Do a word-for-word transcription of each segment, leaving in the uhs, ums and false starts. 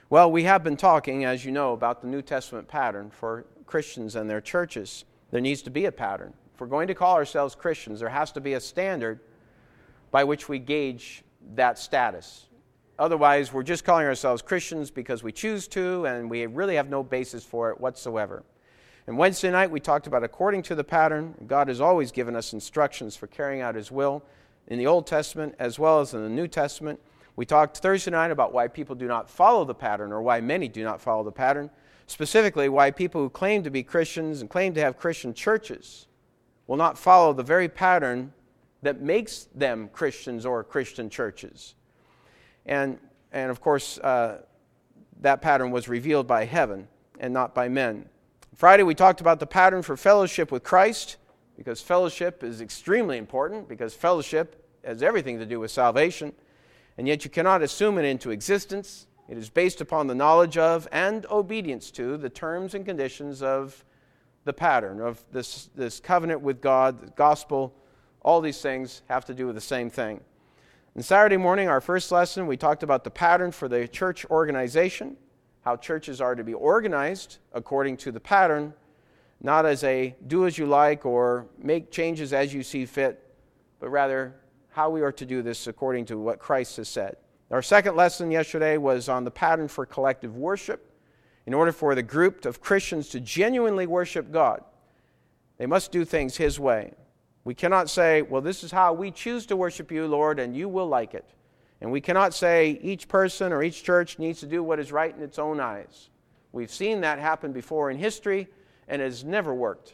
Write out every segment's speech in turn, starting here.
Well, we have been talking, as you know, about the New Testament pattern for Christians and their churches. There needs to be a pattern. If we're going to call ourselves Christians, there has to be a standard by which we gauge that status. Otherwise, we're just calling ourselves Christians because we choose to, and we really have no basis for it whatsoever. And Wednesday night, we talked about according to the pattern. God has always given us instructions for carrying out His will in the Old Testament as well as in the New Testament. We talked Thursday night about why people do not follow the pattern, or why many do not follow the pattern. Specifically, why people who claim to be Christians and claim to have Christian churches will not follow the very pattern that makes them Christians or Christian churches. And, and of course, uh, that pattern was revealed by heaven and not by men. Friday, we talked about the pattern for fellowship with Christ, because fellowship is extremely important, because fellowship has everything to do with salvation. And yet you cannot assume it into existence. It is based upon the knowledge of and obedience to the terms and conditions of the pattern, of this, this covenant with God, the gospel. All these things have to do with the same thing. And Saturday morning, our first lesson, we talked about the pattern for the church organization, how churches are to be organized according to the pattern, not as a do as you like or make changes as you see fit, but rather how we are to do this according to what Christ has said. Our second lesson yesterday was on the pattern for collective worship. In order for the group of Christians to genuinely worship God, they must do things His way. We cannot say, well, this is how we choose to worship you, Lord, and you will like it. And we cannot say each person or each church needs to do what is right in its own eyes. We've seen that happen before in history, and it has never worked.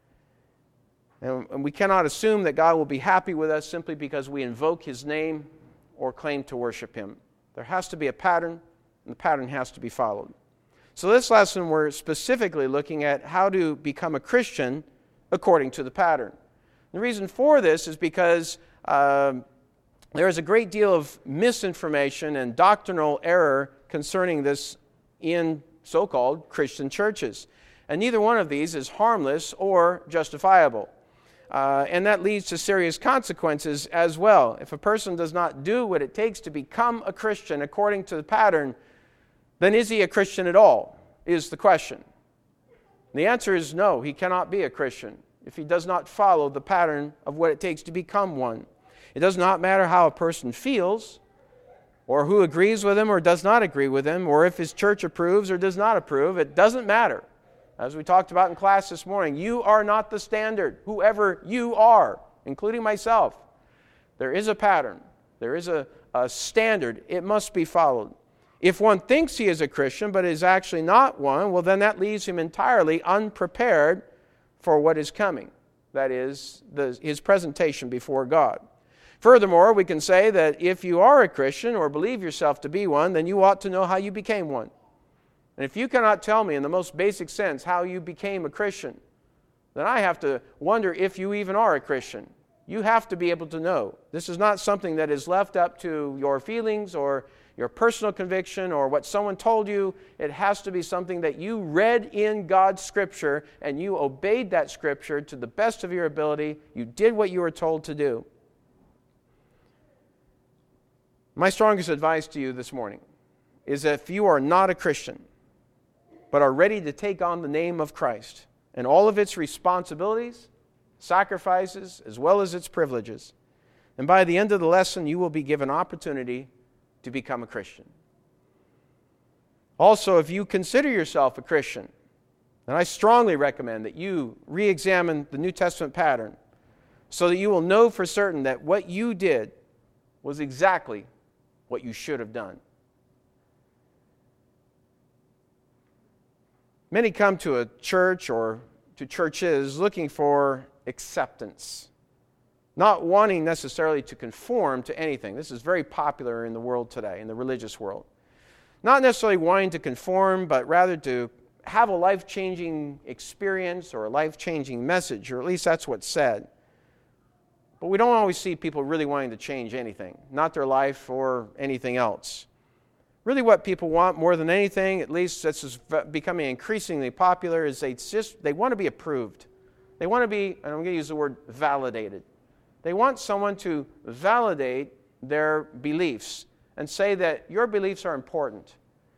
And we cannot assume that God will be happy with us simply because we invoke His name or claim to worship Him. There has to be a pattern, and the pattern has to be followed. So this lesson, we're specifically looking at how to become a Christian according to the pattern. The reason for this is because uh, there is a great deal of misinformation and doctrinal error concerning this in so-called Christian churches. And neither one of these is harmless or justifiable. Uh, and that leads to serious consequences as well. If a person does not do what it takes to become a Christian according to the pattern, then is he a Christian at all, is the question. The answer is no, he cannot be a Christian if he does not follow the pattern of what it takes to become one. It does not matter how a person feels, or who agrees with him or does not agree with him, or if his church approves or does not approve. It doesn't matter. As we talked about in class this morning, you are not the standard, whoever you are, including myself. There is a pattern. There is a, a standard. It must be followed. If one thinks he is a Christian but is actually not one, well, then that leaves him entirely unprepared for what is coming. That is, the, his presentation before God. Furthermore, we can say that if you are a Christian or believe yourself to be one, then you ought to know how you became one. And if you cannot tell me in the most basic sense how you became a Christian, then I have to wonder if you even are a Christian. You have to be able to know. This is not something that is left up to your feelings or your personal conviction or what someone told you. It has to be something that you read in God's Scripture and you obeyed that Scripture to the best of your ability. You did what you were told to do. My strongest advice to you this morning is that if you are not a Christian, but are ready to take on the name of Christ and all of its responsibilities, sacrifices, as well as its privileges, and by the end of the lesson, you will be given opportunity to become a Christian. Also, if you consider yourself a Christian, then I strongly recommend that you re-examine the New Testament pattern so that you will know for certain that what you did was exactly what you should have done. Many come to a church or to churches looking for acceptance, not wanting necessarily to conform to anything. This is very popular in the world today, in the religious world. Not necessarily wanting to conform, but rather to have a life-changing experience or a life-changing message, or at least that's what's said. But we don't always see people really wanting to change anything, not their life or anything else. Really what people want more than anything, at least this is becoming increasingly popular, is they just they want to be approved. They want to be, and I'm going to use the word validated. They want someone to validate their beliefs and say that your beliefs are important.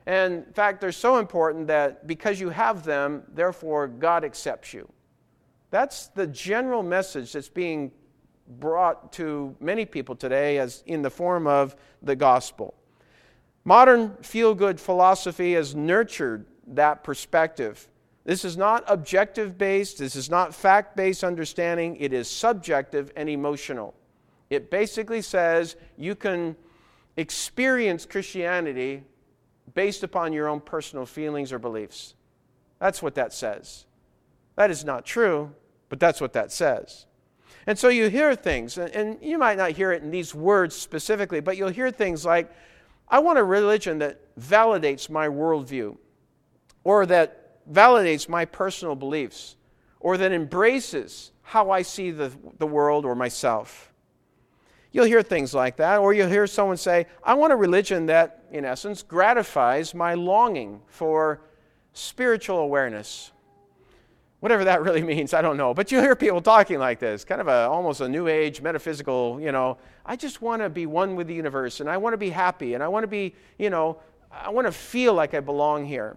And in fact, they're so important that because you have them, therefore God accepts you. That's the general message that's being brought to many people today as in the form of the gospel. Modern feel-good philosophy has nurtured that perspective. This is not objective-based. This is not fact-based understanding. It is subjective and emotional. It basically says you can experience Christianity based upon your own personal feelings or beliefs. That's what that says. That is not true, but that's what that says. And so you hear things, and you might not hear it in these words specifically, but you'll hear things like, I want a religion that validates my worldview, or that validates my personal beliefs, or that embraces how I see the, the world or myself. You'll hear things like that, or you'll hear someone say, I want a religion that, in essence, gratifies my longing for spiritual awareness. Whatever that really means, I don't know. But you hear people talking like this, kind of a almost a new age, metaphysical, you know, I just want to be one with the universe, and I want to be happy, and I want to be, you know, I want to feel like I belong here.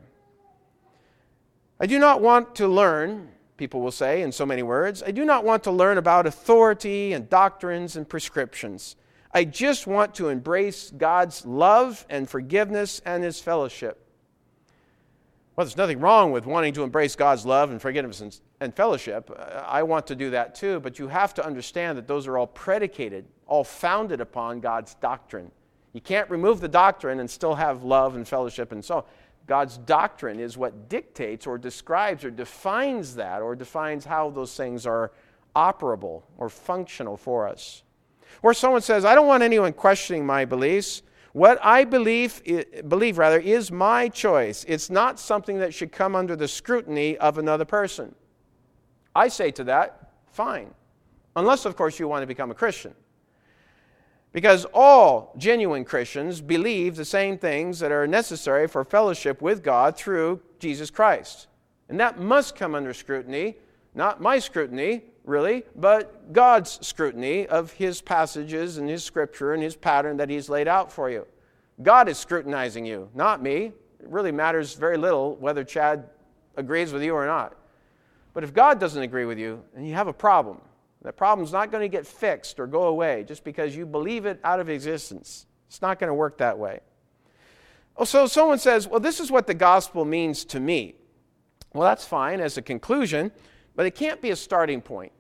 I do not want to learn, people will say in so many words, I do not want to learn about authority and doctrines and prescriptions. I just want to embrace God's love and forgiveness and His fellowship. Well, there's nothing wrong with wanting to embrace God's love and forgiveness and, and fellowship. I want to do that too, but you have to understand that those are all predicated, all founded upon God's doctrine. You can't remove the doctrine and still have love and fellowship and so on. God's doctrine is what dictates or describes or defines that, or defines how those things are operable or functional for us. Or someone says, I don't want anyone questioning my beliefs. What I believe, believe rather, is my choice. It's not something that should come under the scrutiny of another person. I say to that, fine. Unless, of course, you want to become a Christian. Because all genuine Christians believe the same things that are necessary for fellowship with God through Jesus Christ. And that must come under scrutiny, not my scrutiny, really, but God's scrutiny of His passages and His Scripture and His pattern that He's laid out for you. God is scrutinizing you, not me. It really matters very little whether Chad agrees with you or not. But if God doesn't agree with you, then you have a problem. That problem's not going to get fixed or go away just because you believe it out of existence. It's not going to work that way. Oh, so someone says, well, this is what the gospel means to me. Well, that's fine as a conclusion, but it can't be a starting point.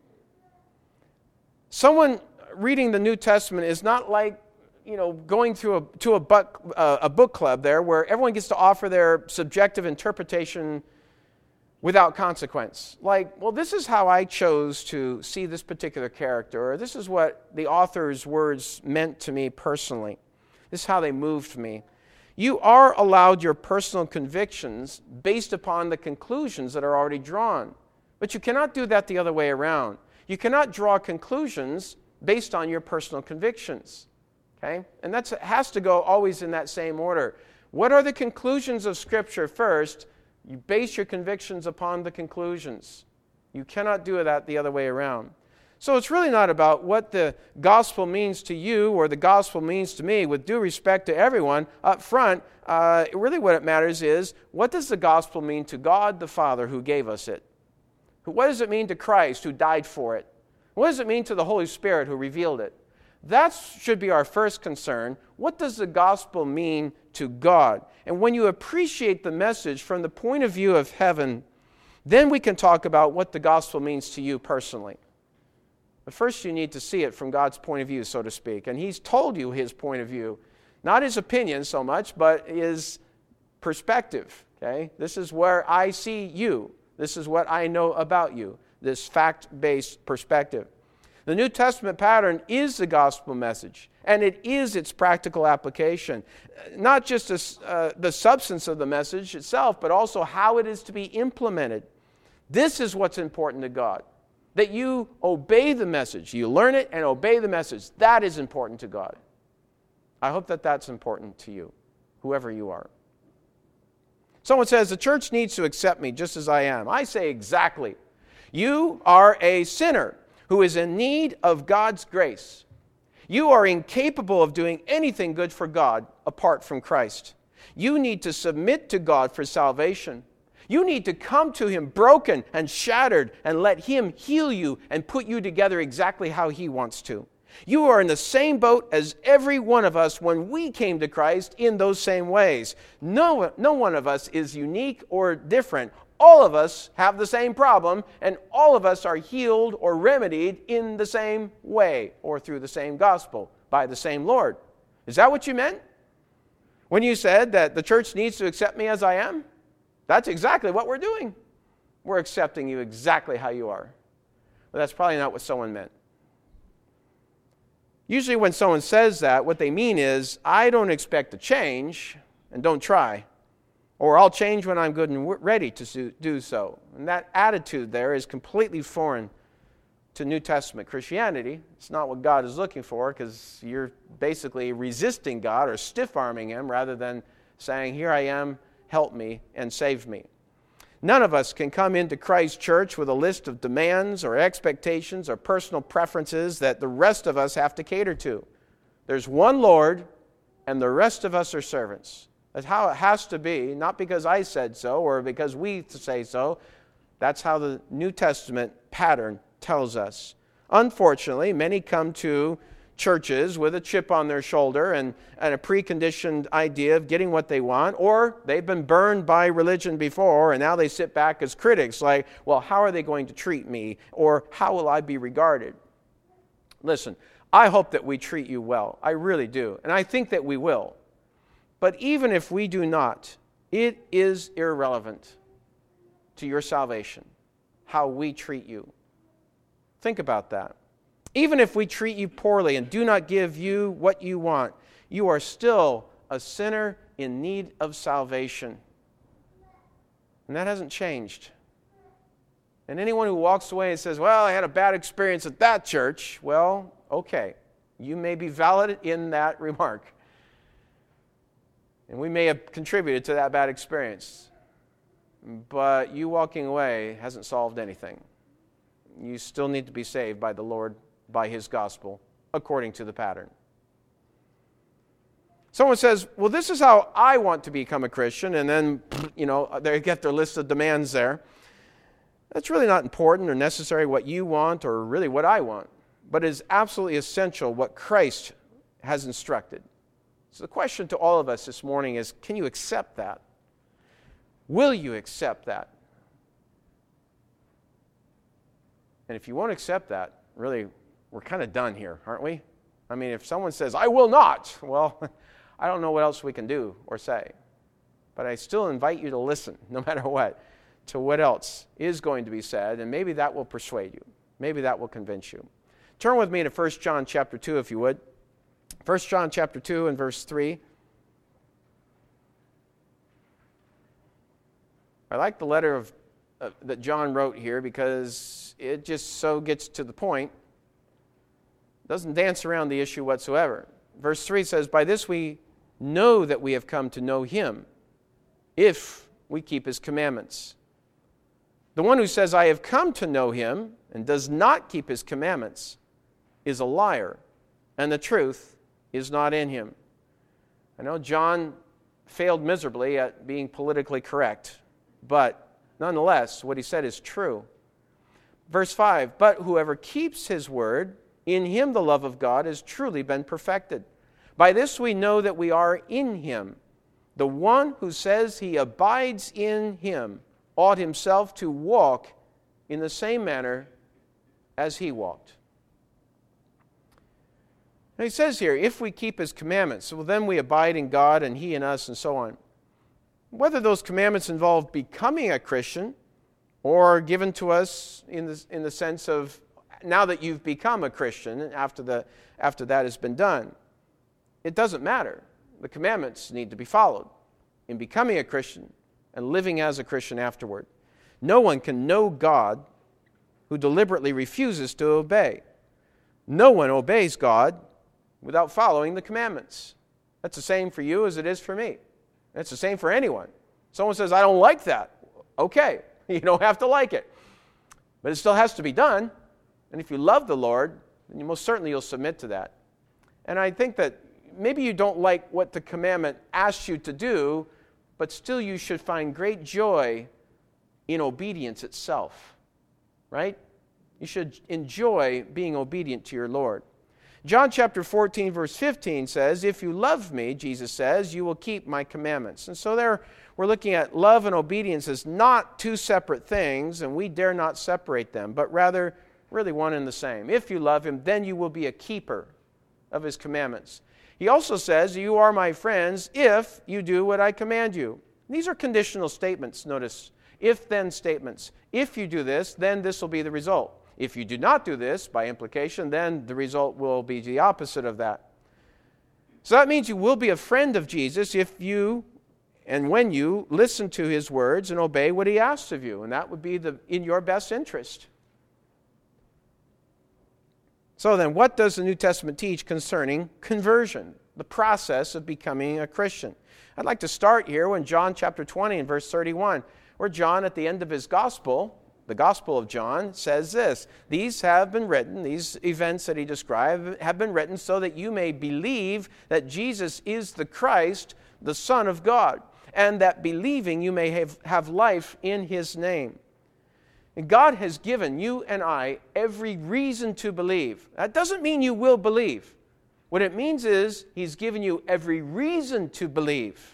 Someone reading the New Testament is not like, you know, going through a, to a book, uh, a book club there where everyone gets to offer their subjective interpretation without consequence. Like, well, this is how I chose to see this particular character, or this is what the author's words meant to me personally. This is how they moved me. You are allowed your personal convictions based upon the conclusions that are already drawn. But you cannot do that the other way around. You cannot draw conclusions based on your personal convictions. Okay? And that has to go always in that same order. What are the conclusions of Scripture first? You base your convictions upon the conclusions. You cannot do that the other way around. So it's really not about what the gospel means to you or the gospel means to me. With due respect to everyone up front, uh, really what it matters is, what does the gospel mean to God the Father who gave us it? What does it mean to Christ who died for it? What does it mean to the Holy Spirit who revealed it? That should be our first concern. What does the gospel mean to God? And when you appreciate the message from the point of view of heaven, then we can talk about what the gospel means to you personally. But first you need to see it from God's point of view, so to speak. And He's told you His point of view. Not His opinion so much, but His perspective. Okay? This is where I see you. This is what I know about you. This fact-based perspective. The New Testament pattern is the gospel message, and it is its practical application. Not just a, uh, the substance of the message itself, but also how it is to be implemented. This is what's important to God, that you obey the message. You learn it and obey the message. That is important to God. I hope that that's important to you, whoever you are. Someone says, the church needs to accept me just as I am. I say exactly. You are a sinner who is in need of God's grace. You are incapable of doing anything good for God apart from Christ. You need to submit to God for salvation. You need to come to Him broken and shattered and let Him heal you and put you together exactly how He wants to. You are in the same boat as every one of us when we came to Christ in those same ways. No, no one of us is unique or different. All of us have the same problem, and all of us are healed or remedied in the same way or through the same gospel by the same Lord. Is that what you meant when you said that the church needs to accept me as I am? That's exactly what we're doing. We're accepting you exactly how you are. But that's probably not what someone meant. Usually when someone says that, what they mean is, I don't expect to change, and don't try. Or I'll change when I'm good and ready to do so. And that attitude there is completely foreign to New Testament Christianity. It's not what God is looking for, because you're basically resisting God or stiff-arming Him rather than saying, here I am, help me and save me. None of us can come into Christ's church with a list of demands or expectations or personal preferences that the rest of us have to cater to. There's one Lord, and the rest of us are servants. That's how it has to be, not because I said so or because we say so. That's how the New Testament pattern tells us. Unfortunately, many come to churches with a chip on their shoulder and, and a preconditioned idea of getting what they want, or they've been burned by religion before and now they sit back as critics like, well, how are they going to treat me? Or how will I be regarded? Listen, I hope that we treat you well. I really do. And I think that we will. But even if we do not, it is irrelevant to your salvation how we treat you. Think about that. Even if we treat you poorly and do not give you what you want, you are still a sinner in need of salvation. And that hasn't changed. And anyone who walks away and says, well, I had a bad experience at that church, well, okay, you may be valid in that remark. And we may have contributed to that bad experience. But you walking away hasn't solved anything. You still need to be saved by the Lord, by His gospel, according to the pattern. Someone says, well, this is how I want to become a Christian, and then, you know, they get their list of demands there. That's really not important or necessary what you want or really what I want, but it is absolutely essential what Christ has instructed. So the question to all of us this morning is, can you accept that? Will you accept that? And if you won't accept that, really, we're kind of done here, aren't we? I mean, if someone says, I will not, well, I don't know what else we can do or say. But I still invite you to listen, no matter what, to what else is going to be said, and maybe that will persuade you. Maybe that will convince you. Turn with me to First John chapter two, if you would. First John chapter two and verse three. I like the letter of uh, that John wrote here because it just so gets to the point. Doesn't dance around the issue whatsoever. Verse three says, by this we know that we have come to know Him, if we keep His commandments. The one who says, I have come to know Him, and does not keep His commandments, is a liar, and the truth is not in him. I know John failed miserably at being politically correct, but nonetheless, what he said is true. Verse five, but whoever keeps His word, in him the love of God has truly been perfected. By this we know that we are in Him. The one who says he abides in Him ought himself to walk in the same manner as He walked. Now he says here, if we keep His commandments, well, then we abide in God and He in us, and so on. Whether those commandments involve becoming a Christian or given to us in the, in the sense of now that you've become a Christian after, the, after that has been done, it doesn't matter. The commandments need to be followed in becoming a Christian and living as a Christian afterward. No one can know God who deliberately refuses to obey. No one obeys God without following the commandments. That's the same for you as it is for me. That's the same for anyone. Someone says, I don't like that. Okay, you don't have to like it. But it still has to be done. And if you love the Lord, then you most certainly you'll submit to that. And I think that maybe you don't like what the commandment asks you to do, but still you should find great joy in obedience itself, right? You should enjoy being obedient to your Lord. John chapter fourteen, verse fifteen says, if you love me, Jesus says, you will keep my commandments. And so there we're looking at love and obedience as not two separate things, and we dare not separate them, but rather really one and the same. If you love him, then you will be a keeper of his commandments. He also says, you are my friends if you do what I command you. These are conditional statements, notice. If-then statements. If you do this, then this will be the result. If you do not do this, by implication, then the result will be the opposite of that. So that means you will be a friend of Jesus if you and when you listen to his words and obey what he asks of you. And that would be the, in your best interest. So then, what does the New Testament teach concerning conversion, the process of becoming a Christian? I'd like to start here in John chapter twenty and verse thirty-one, where John, at the end of his gospel, the Gospel of John, says this, these have been written, these events that he described have been written so that you may believe that Jesus is the Christ, the Son of God, and that believing you may have, have life in his name. And God has given you and I every reason to believe. That doesn't mean you will believe. What it means is he's given you every reason to believe.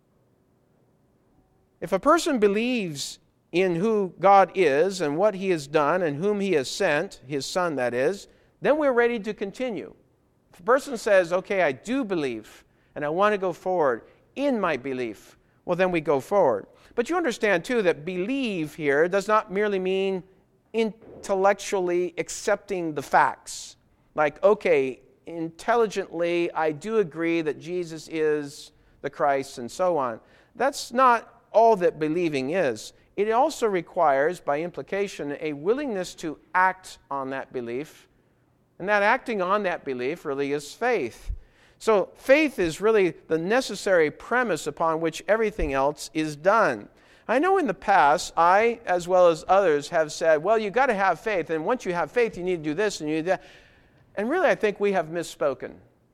If a person believes in who God is and what he has done and whom he has sent, his Son that is, then we're ready to continue. If a person says, okay, I do believe and I want to go forward in my belief, well, then we go forward. But you understand, too, that believe here does not merely mean intellectually accepting the facts. Like, okay, intelligently, I do agree that Jesus is the Christ and so on. That's not all that believing is. It also requires, by implication, a willingness to act on that belief. And that acting on that belief really is faith. So faith is really the necessary premise upon which everything else is done. I know in the past, I, as well as others, have said, well, you've got to have faith, and once you have faith, you need to do this and you need that. And really, I think we have misspoken.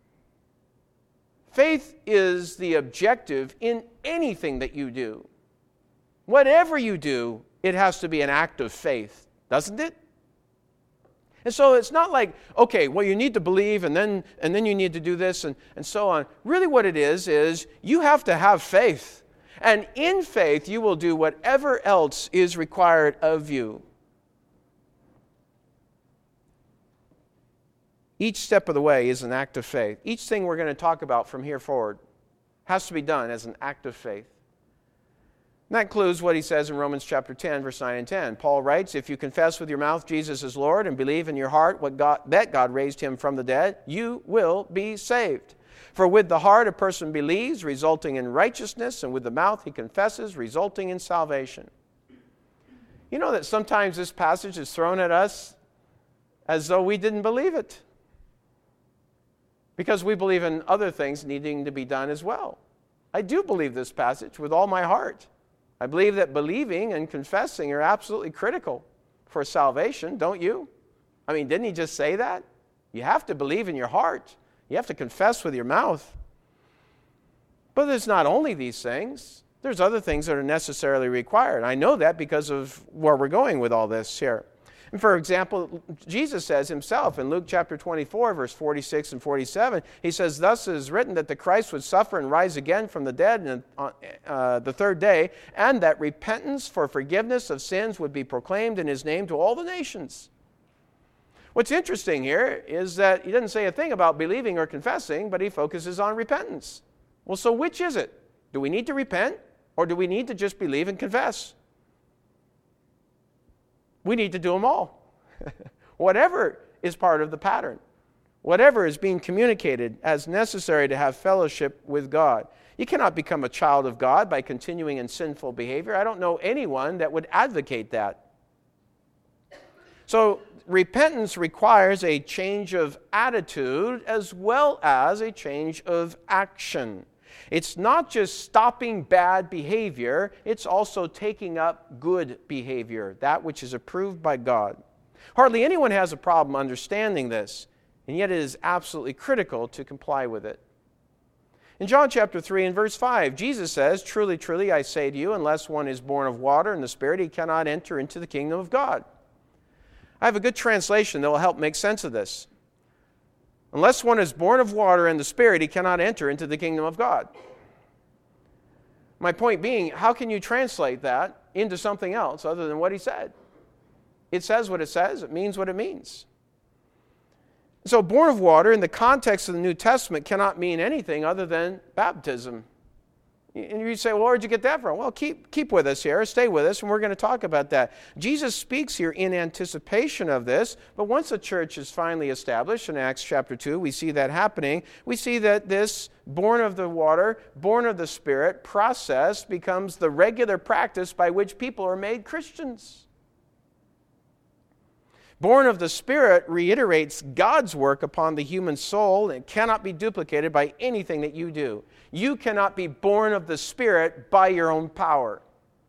Faith is the objective in anything that you do. Whatever you do, it has to be an act of faith, doesn't it? And so it's not like, okay, well, you need to believe, and then and then you need to do this, and, and so on. Really what it is, is you have to have faith. And in faith, you will do whatever else is required of you. Each step of the way is an act of faith. Each thing we're going to talk about from here forward has to be done as an act of faith. And that includes what he says in Romans chapter ten, verse nine and ten. Paul writes, if you confess with your mouth Jesus is Lord and believe in your heart what God, that God raised him from the dead, you will be saved. For with the heart a person believes, resulting in righteousness, and with the mouth he confesses, resulting in salvation. You know that sometimes this passage is thrown at us as though we didn't believe it, because we believe in other things needing to be done as well. I do believe this passage with all my heart. I believe that believing and confessing are absolutely critical for salvation, don't you? I mean, didn't he just say that? You have to believe in your heart. You have to confess with your mouth. But there's not only these things. There's other things that are necessarily required. I know that because of where we're going with all this here. And for example, Jesus says himself in Luke chapter twenty-four, verse forty-six and forty-seven, he says, thus it is written that the Christ would suffer and rise again from the dead on uh, the third day, and that repentance for forgiveness of sins would be proclaimed in his name to all the nations. What's interesting here is that he doesn't say a thing about believing or confessing, but he focuses on repentance. Well, so which is it? Do we need to repent, or do we need to just believe and confess? We need to do them all. Whatever is part of the pattern. Whatever is being communicated as necessary to have fellowship with God. You cannot become a child of God by continuing in sinful behavior. I don't know anyone that would advocate that. So repentance requires a change of attitude as well as a change of action. It's not just stopping bad behavior, it's also taking up good behavior, that which is approved by God. Hardly anyone has a problem understanding this, and yet it is absolutely critical to comply with it. In John chapter three and verse five, Jesus says, "Truly, truly, I say to you, unless one is born of water and the Spirit, he cannot enter into the kingdom of God." I have a good translation that will help make sense of this. Unless one is born of water and the Spirit, he cannot enter into the kingdom of God. My point being, how can you translate that into something else other than what he said? It says what it says. It means what it means. So born of water in the context of the New Testament cannot mean anything other than baptism. And you say, well, where'd you get that from? Well, keep, keep with us here. Stay with us, and we're going to talk about that. Jesus speaks here in anticipation of this, but once the church is finally established in Acts chapter two, we see that happening. We see that this born of the water, born of the Spirit process becomes the regular practice by which people are made Christians. Born of the Spirit reiterates God's work upon the human soul and cannot be duplicated by anything that you do. You cannot be born of the Spirit by your own power.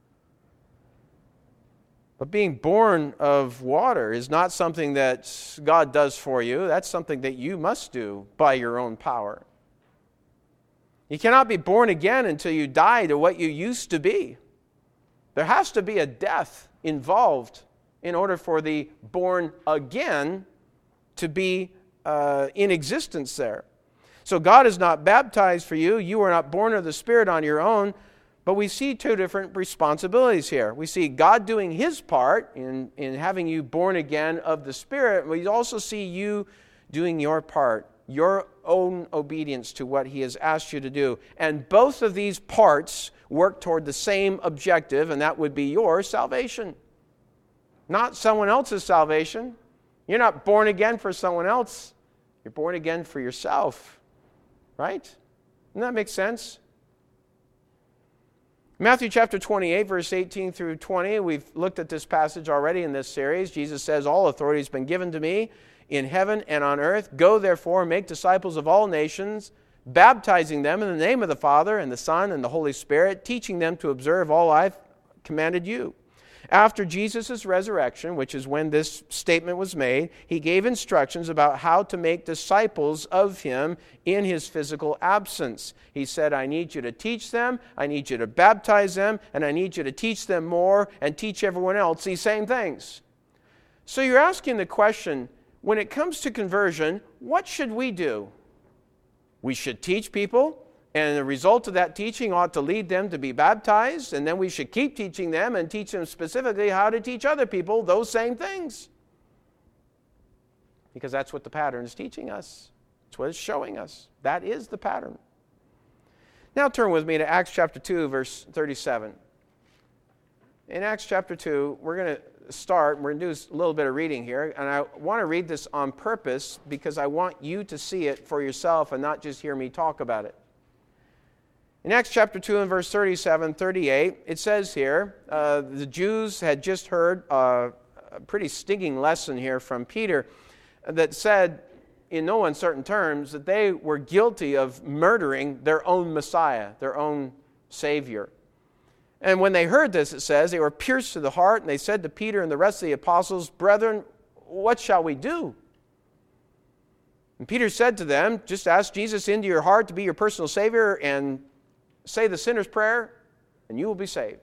But being born of water is not something that God does for you. That's something that you must do by your own power. You cannot be born again until you die to what you used to be. There has to be a death involved in order for the born again to be uh, in existence there. So God is not baptized for you. You are not born of the Spirit on your own. But we see two different responsibilities here. We see God doing His part in, in having you born again of the Spirit. We also see you doing your part, your own obedience to what He has asked you to do. And both of these parts work toward the same objective, and that would be your salvation. Not someone else's salvation. You're not born again for someone else. You're born again for yourself. Right? Doesn't that make sense? Matthew chapter twenty-eight, verse eighteen through twenty, we've looked at this passage already in this series. Jesus says, "All authority has been given to me in heaven and on earth. Go therefore and make disciples of all nations, baptizing them in the name of the Father and the Son and the Holy Spirit, teaching them to observe all I've commanded you." After Jesus' resurrection, which is when this statement was made, He gave instructions about how to make disciples of Him in His physical absence. He said, I need you to teach them, I need you to baptize them, and I need you to teach them more and teach everyone else these same things. So you're asking the question, when it comes to conversion, what should we do? We should teach people. And the result of that teaching ought to lead them to be baptized, and then we should keep teaching them and teach them specifically how to teach other people those same things. Because that's what the pattern is teaching us. That's what it's showing us. That is the pattern. Now turn with me to Acts chapter two, verse thirty-seven. In Acts chapter two, we're going to start, we're going to do a little bit of reading here, and I want to read this on purpose because I want you to see it for yourself and not just hear me talk about it. In Acts chapter two and verse thirty-seven, thirty-eight, it says here, uh, the Jews had just heard uh, a pretty stinging lesson here from Peter that said, in no uncertain terms, that they were guilty of murdering their own Messiah, their own Savior. And when they heard this, it says, they were pierced to the heart, and they said to Peter and the rest of the apostles, "Brethren, what shall we do?" And Peter said to them, just ask Jesus into your heart to be your personal Savior and say the sinner's prayer, and you will be saved.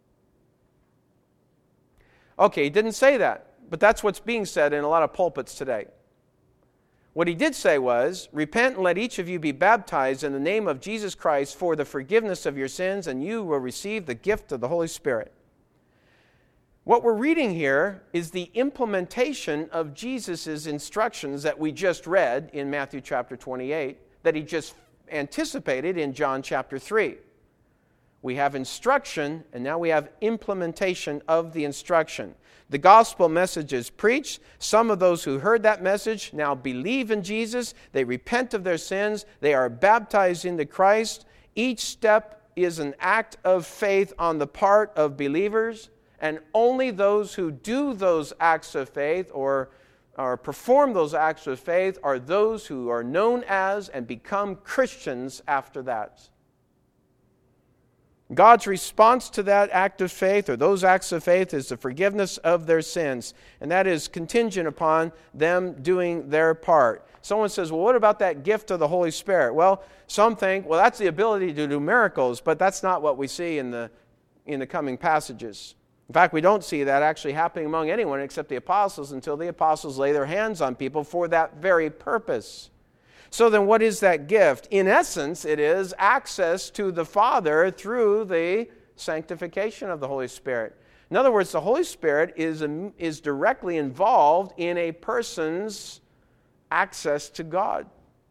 Okay, he didn't say that, but that's what's being said in a lot of pulpits today. What he did say was, repent and let each of you be baptized in the name of Jesus Christ for the forgiveness of your sins, and you will receive the gift of the Holy Spirit. What we're reading here is the implementation of Jesus' instructions that we just read in Matthew chapter twenty-eight, that he just anticipated in John chapter three. We have instruction, and now we have implementation of the instruction. The gospel message is preached. Some of those who heard that message now believe in Jesus. They repent of their sins. They are baptized into Christ. Each step is an act of faith on the part of believers, and only those who do those acts of faith or or perform those acts of faith are those who are known as and become Christians after that. God's response to that act of faith, or those acts of faith, is the forgiveness of their sins. And that is contingent upon them doing their part. Someone says, well, what about that gift of the Holy Spirit? Well, some think, well, that's the ability to do miracles, but that's not what we see in the, in the coming passages. In fact, we don't see that actually happening among anyone except the apostles until the apostles lay their hands on people for that very purpose. So then what is that gift? In essence, it is access to the Father through the sanctification of the Holy Spirit. In other words, the Holy Spirit is, is directly involved in a person's access to God.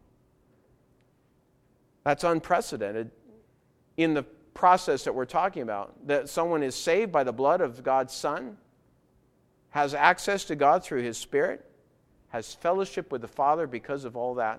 That's unprecedented in the process that we're talking about. That someone is saved by the blood of God's Son, has access to God through His Spirit, has fellowship with the Father because of all that.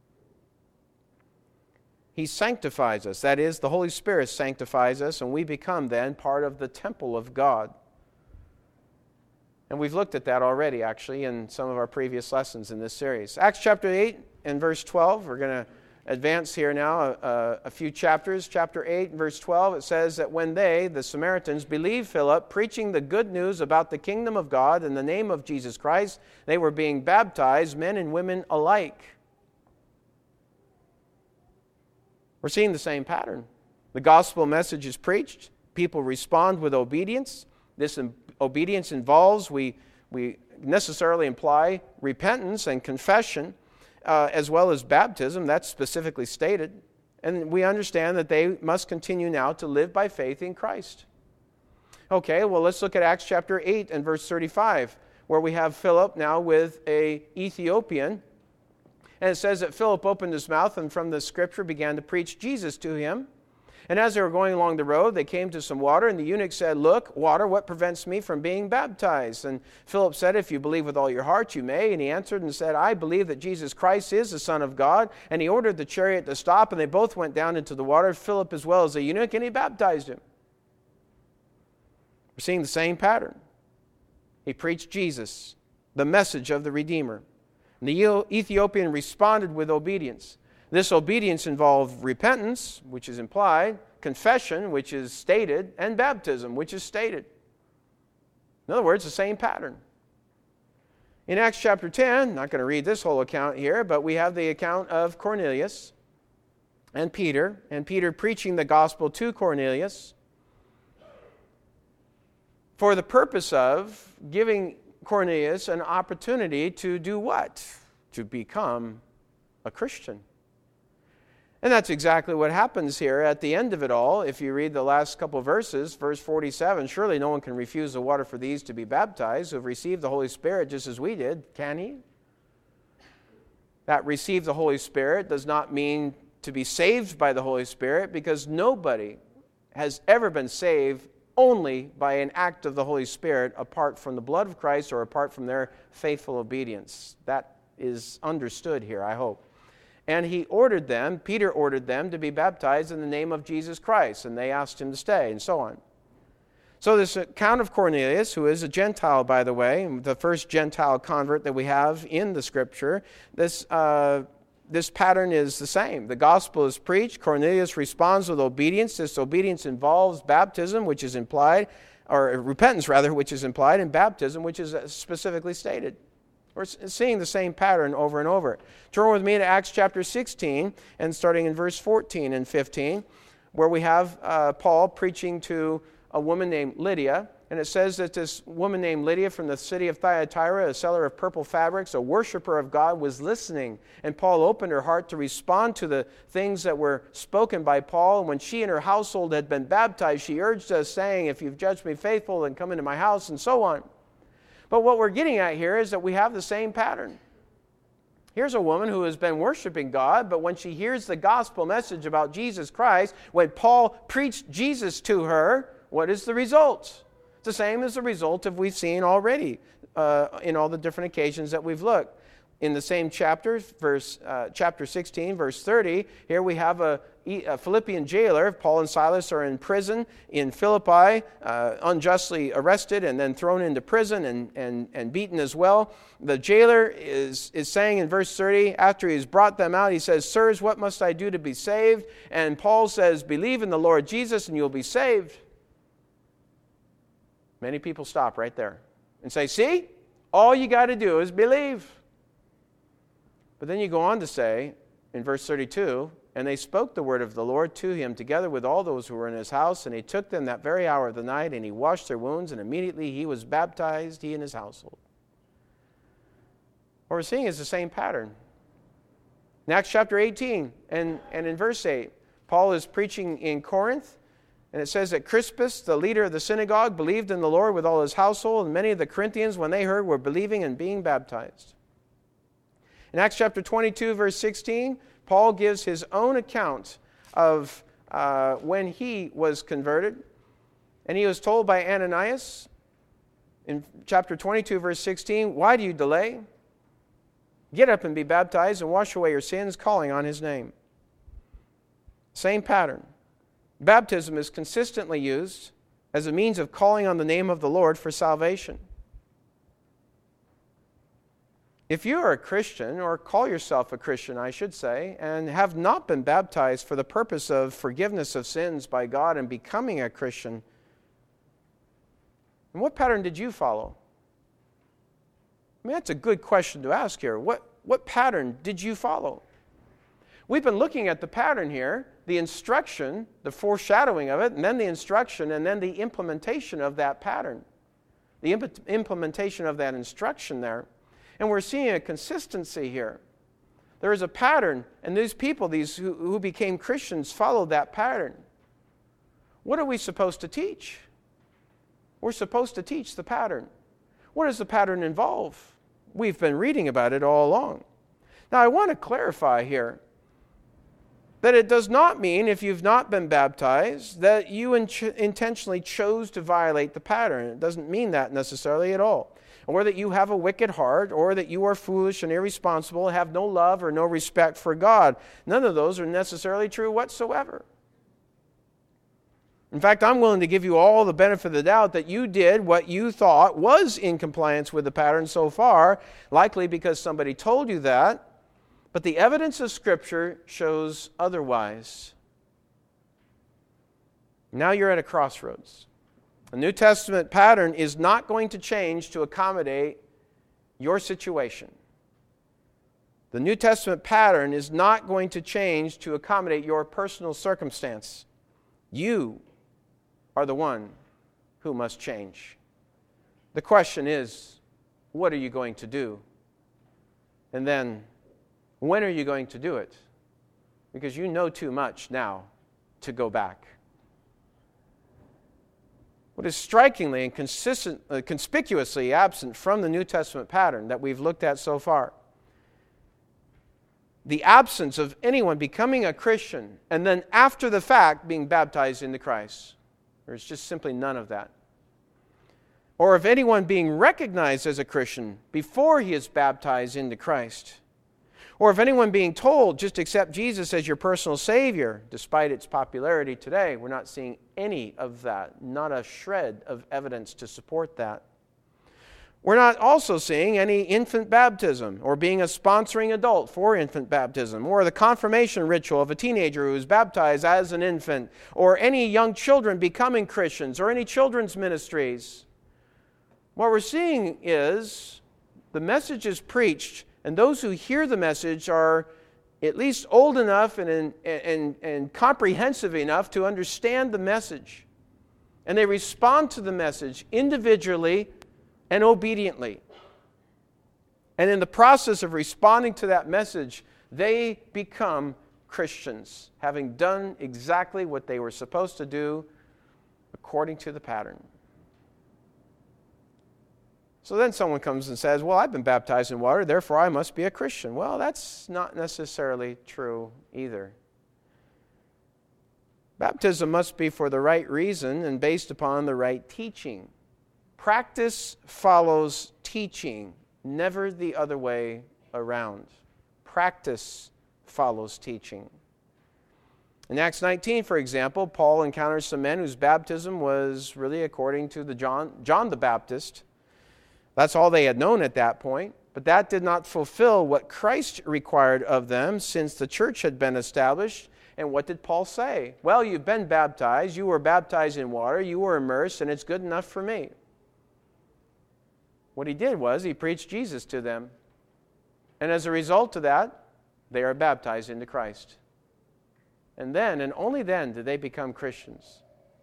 He sanctifies us. That is, the Holy Spirit sanctifies us, and we become then part of the temple of God. And we've looked at that already, actually, in some of our previous lessons in this series. Acts chapter eight and verse twelve. We're going to advance here now a, a few chapters. Chapter eight and verse twelve, it says that when they, the Samaritans, believed Philip, preaching the good news about the kingdom of God in the name of Jesus Christ, they were being baptized, men and women alike. We're seeing the same pattern. The gospel message is preached. People respond with obedience. This in, obedience involves, we, we necessarily imply repentance and confession, uh, as well as baptism. That's specifically stated. And we understand that they must continue now to live by faith in Christ. Okay, well, let's look at Acts chapter eight and verse thirty-five, where we have Philip now with an Ethiopian. And it says that Philip opened his mouth and from the scripture began to preach Jesus to him. And as they were going along the road, they came to some water, and the eunuch said, look, water, what prevents me from being baptized? And Philip said, if you believe with all your heart, you may. And he answered and said, I believe that Jesus Christ is the Son of God. And he ordered the chariot to stop, and they both went down into the water, Philip as well as the eunuch, and he baptized him. We're seeing the same pattern. He preached Jesus, the message of the Redeemer. And the Ethiopian responded with obedience. This obedience involved repentance, which is implied, confession, which is stated, and baptism, which is stated. In other words, the same pattern. In Acts chapter ten, not going to read this whole account here, but we have the account of Cornelius and Peter, and Peter preaching the gospel to Cornelius for the purpose of giving Cornelius an opportunity to do what? To become a Christian. And that's exactly what happens here at the end of it all. If you read the last couple of verses, verse forty-seven, surely no one can refuse the water for these to be baptized who have received the Holy Spirit just as we did, can he? That receive the Holy Spirit does not mean to be saved by the Holy Spirit, because nobody has ever been saved only by an act of the Holy Spirit apart from the blood of Christ or apart from their faithful obedience. That is understood here, I hope. And he ordered them, Peter ordered them to be baptized in the name of Jesus Christ, and they asked him to stay, and so on. So this account of Cornelius, who is a Gentile, by the way, the first Gentile convert that we have in the Scripture, this uh, this pattern is the same. The gospel is preached. Cornelius responds with obedience. This obedience involves baptism, which is implied, or repentance, rather, which is implied, and baptism, which is specifically stated. We're seeing the same pattern over and over. Turn with me to Acts chapter sixteen, and starting in verse fourteen and fifteen, where we have uh, Paul preaching to a woman named Lydia. And it says that this woman named Lydia from the city of Thyatira, a seller of purple fabrics, a worshiper of God, was listening. And Paul opened her heart to respond to the things that were spoken by Paul. And when she and her household had been baptized, she urged us, saying, if you've judged me faithful, then come into my house, and so on. But what we're getting at here is that we have the same pattern. Here's a woman who has been worshiping God, but when she hears the gospel message about Jesus Christ, when Paul preached Jesus to her, what is the result? It's the same as the result of we've seen already uh, in all the different occasions that we've looked. in the same chapter, verse uh, chapter sixteen, verse thirty, here we have a, a Philippian jailer. Paul and Silas are in prison in Philippi, uh, unjustly arrested and then thrown into prison and, and, and beaten as well. The jailer is, is saying in verse thirty, after he's brought them out, he says, "Sirs, what must I do to be saved?" And Paul says, "Believe in the Lord Jesus and you'll be saved." Many people stop right there and say, "See, all you got to do is believe." But then you go on to say, in verse thirty-two, "And they spoke the word of the Lord to him, together with all those who were in his house. And he took them that very hour of the night, and he washed their wounds, and immediately he was baptized, he and his household." What we're seeing is the same pattern. In Acts chapter eighteen, and, and in verse eight, Paul is preaching in Corinth, and it says that Crispus, the leader of the synagogue, believed in the Lord with all his household, and many of the Corinthians, when they heard, were believing and being baptized. In Acts chapter twenty-two, verse sixteen, Paul gives his own account of uh, when he was converted. And he was told by Ananias in chapter twenty-two, verse sixteen, "Why do you delay? Get up and be baptized and wash away your sins, calling on his name." Same pattern. Baptism is consistently used as a means of calling on the name of the Lord for salvation. If you are a Christian, or call yourself a Christian, I should say, and have not been baptized for the purpose of forgiveness of sins by God and becoming a Christian, and what pattern did you follow? I mean, that's a good question to ask here. What, what pattern did you follow? We've been looking at the pattern here, the instruction, the foreshadowing of it, and then the instruction, and then the implementation of that pattern. The imp- implementation of that instruction there. And we're seeing a consistency here. There is a pattern, and these people, these who, who became Christians, followed that pattern. What are we supposed to teach? We're supposed to teach the pattern. What does the pattern involve? We've been reading about it all along. Now, I want to clarify here that it does not mean, if you've not been baptized, that you in- intentionally chose to violate the pattern. It doesn't mean that necessarily at all. Or that you have a wicked heart, or that you are foolish and irresponsible, have no love or no respect for God. None of those are necessarily true whatsoever. In fact, I'm willing to give you all the benefit of the doubt that you did what you thought was in compliance with the pattern so far, likely because somebody told you that, but the evidence of Scripture shows otherwise. Now you're at a crossroads. The New Testament pattern is not going to change to accommodate your situation. The New Testament pattern is not going to change to accommodate your personal circumstance. You are the one who must change. The question is, what are you going to do? And then, when are you going to do it? Because you know too much now to go back. What is strikingly and consistent, uh, conspicuously absent from the New Testament pattern that we've looked at so far, the absence of anyone becoming a Christian and then after the fact being baptized into Christ. There's just simply none of that. Or of anyone being recognized as a Christian before he is baptized into Christ. Or of anyone being told, just accept Jesus as your personal Savior, despite its popularity today. We're not seeing any of that, not a shred of evidence to support that. We're not also seeing any infant baptism or being a sponsoring adult for infant baptism or the confirmation ritual of a teenager who is baptized as an infant or any young children becoming Christians or any children's ministries. What we're seeing is the message is preached, and those who hear the message are at least old enough and, and, and comprehensive enough to understand the message. And they respond to the message individually and obediently. And in the process of responding to that message, they become Christians, having done exactly what they were supposed to do according to the pattern. So then someone comes and says, well, I've been baptized in water, therefore I must be a Christian. Well, that's not necessarily true either. Baptism must be for the right reason and based upon the right teaching. Practice follows teaching, never the other way around. Practice follows teaching. In Acts nineteen, for example, Paul encounters some men whose baptism was really according to the John, John the Baptist. That's all they had known at that point. But that did not fulfill what Christ required of them since the church had been established. And what did Paul say? Well, you've been baptized, you were baptized in water, you were immersed, and it's good enough for me. What he did was he preached Jesus to them. And as a result of that, they are baptized into Christ. And then, and only then, did they become Christians.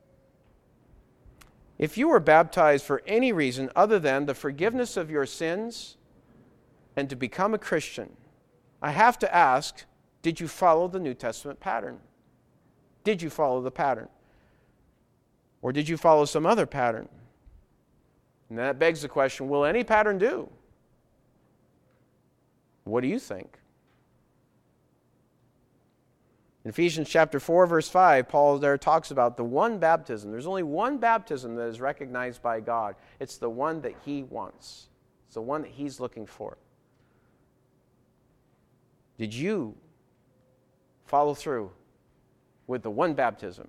If you were baptized for any reason other than the forgiveness of your sins and to become a Christian, I have to ask, did you follow the New Testament pattern? Did you follow the pattern? Or did you follow some other pattern? And that begs the question, will any pattern do? What do you think? In Ephesians chapter four, verse five, Paul there talks about the one baptism. There's only one baptism that is recognized by God. It's the one that He wants. It's the one that He's looking for. Did you follow through with the one baptism?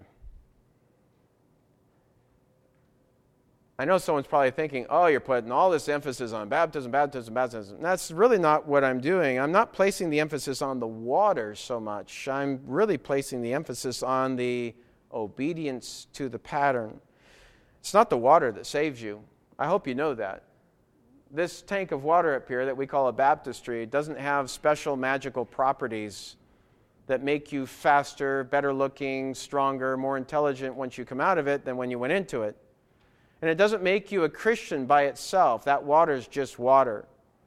I know someone's probably thinking, oh, you're putting all this emphasis on baptism, baptism, baptism. That's really not what I'm doing. I'm not placing the emphasis on the water so much. I'm really placing the emphasis on the obedience to the pattern. It's not the water that saves you. I hope you know that. This tank of water up here that we call a baptistry doesn't have special magical properties that make you faster, better looking, stronger, more intelligent once you come out of it than when you went into it. And it doesn't make you a Christian by itself. That water is just water.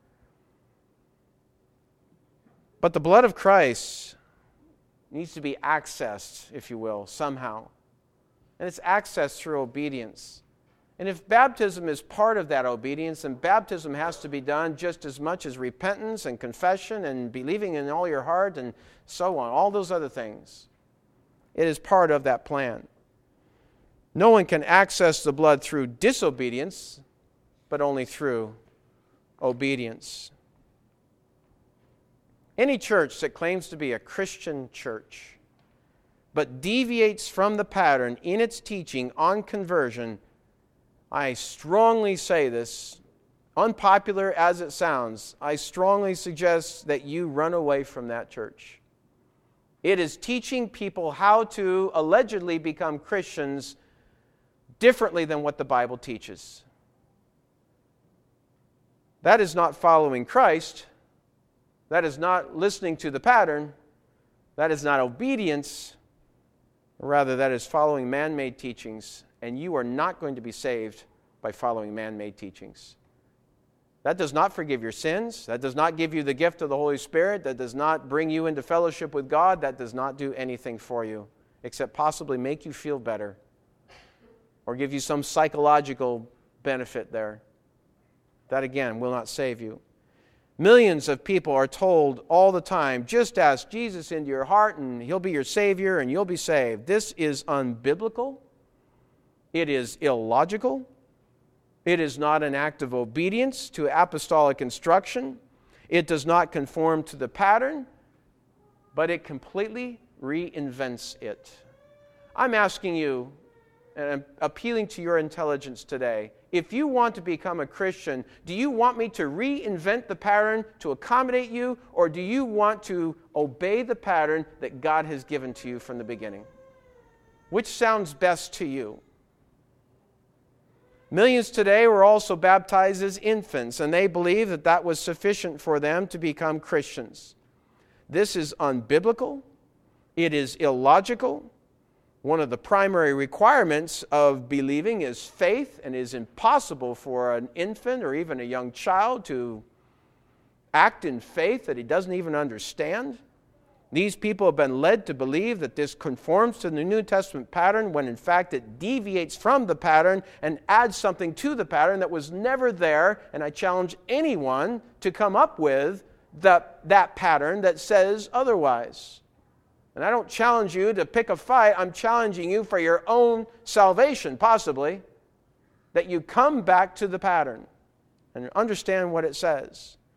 But the blood of Christ needs to be accessed, if you will, somehow. And it's accessed through obedience. And if baptism is part of that obedience, then baptism has to be done just as much as repentance and confession and believing in all your heart and so on, all those other things. It is part of that plan. No one can access the blood through disobedience, but only through obedience. Any church that claims to be a Christian church, but deviates from the pattern in its teaching on conversion, I strongly say this, unpopular as it sounds, I strongly suggest that you run away from that church. It is teaching people how to allegedly become Christians differently than what the Bible teaches. That is not following Christ. That is not listening to the pattern. That is not obedience. Rather, that is following man-made teachings, and you are not going to be saved by following man-made teachings. That does not forgive your sins. That does not give you the gift of the Holy Spirit. That does not bring you into fellowship with God. That does not do anything for you, except possibly make you feel better or give you some psychological benefit there. That, again, will not save you. Millions of people are told all the time, just ask Jesus into your heart and He'll be your Savior and you'll be saved. This is unbiblical. It is illogical. It is not an act of obedience to apostolic instruction. It does not conform to the pattern, but it completely reinvents it. I'm asking you, and I'm appealing to your intelligence today, if you want to become a Christian, do you want me to reinvent the pattern to accommodate you, or do you want to obey the pattern that God has given to you from the beginning? Which sounds best to you? Millions today were also baptized as infants, and they believe that that was sufficient for them to become Christians. This is unbiblical. It is illogical. One of the primary requirements of believing is faith, and it is impossible for an infant or even a young child to act in faith that he doesn't even understand. These people have been led to believe that this conforms to the New Testament pattern when in fact it deviates from the pattern and adds something to the pattern that was never there. And I challenge anyone to come up with the, that pattern that says otherwise. And I don't challenge you to pick a fight. I'm challenging you for your own salvation, possibly, that you come back to the pattern and understand what it says.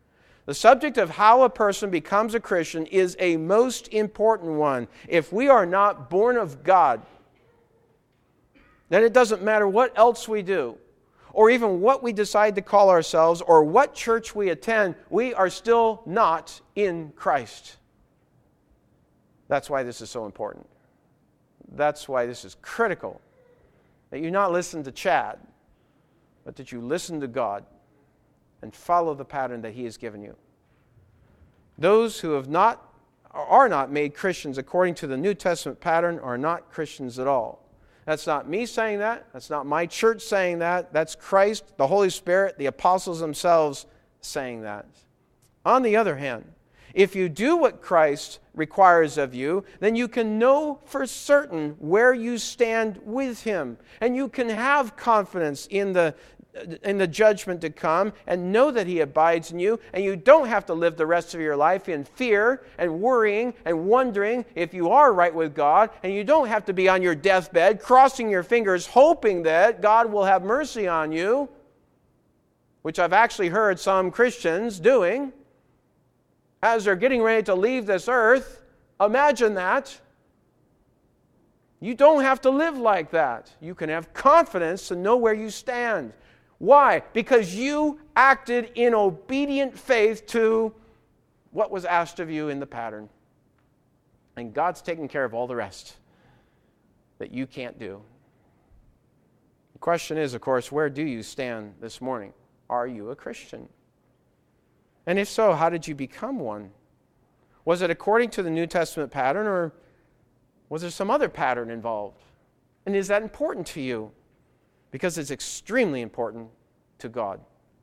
The subject of how a person becomes a Christian is a most important one. If we are not born of God, then it doesn't matter what else we do, or even what we decide to call ourselves, or what church we attend, we are still not in Christ. That's why this is so important. That's why this is critical, that you not listen to Chad, but that you listen to God and follow the pattern that He has given you. Those who have not, are not made Christians according to the New Testament pattern are not Christians at all. That's not me saying that. That's not my church saying that. That's Christ, the Holy Spirit, the apostles themselves saying that. On the other hand, if you do what Christ requires of you, then you can know for certain where you stand with Him. And you can have confidence in the in the judgment to come and know that He abides in you, and you don't have to live the rest of your life in fear and worrying and wondering if you are right with God, and you don't have to be on your deathbed crossing your fingers hoping that God will have mercy on you, which I've actually heard some Christians doing as they're getting ready to leave this earth. Imagine that. You don't have to live like that. You can have confidence to know where you stand. Why? Because you acted in obedient faith to what was asked of you in the pattern. And God's taking care of all the rest that you can't do. The question is, of course, where do you stand this morning? Are you a Christian? And if so, how did you become one? Was it according to the New Testament pattern, or was there some other pattern involved? And is that important to you? Because it's extremely important to God.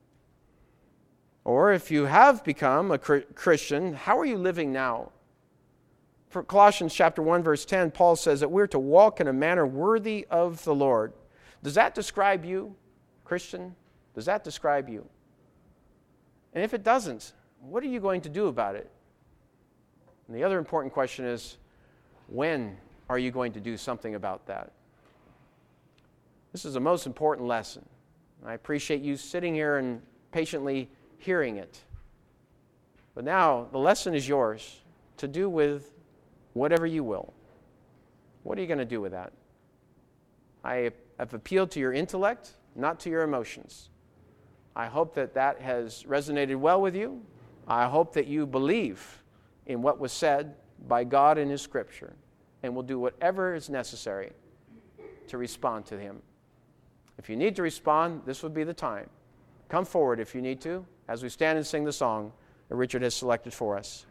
Or if you have become a Christian, how are you living now? For Colossians chapter one, verse ten, Paul says that we're to walk in a manner worthy of the Lord. Does that describe you, Christian? Does that describe you? And if it doesn't, what are you going to do about it? And the other important question is, when are you going to do something about that? This is the most important lesson. I appreciate you sitting here and patiently hearing it. But now the lesson is yours to do with whatever you will. What are you going to do with that? I have appealed to your intellect, not to your emotions. I hope that that has resonated well with you. I hope that you believe in what was said by God in His Scripture and will do whatever is necessary to respond to Him. If you need to respond, this would be the time. Come forward if you need to, as we stand and sing the song that Richard has selected for us.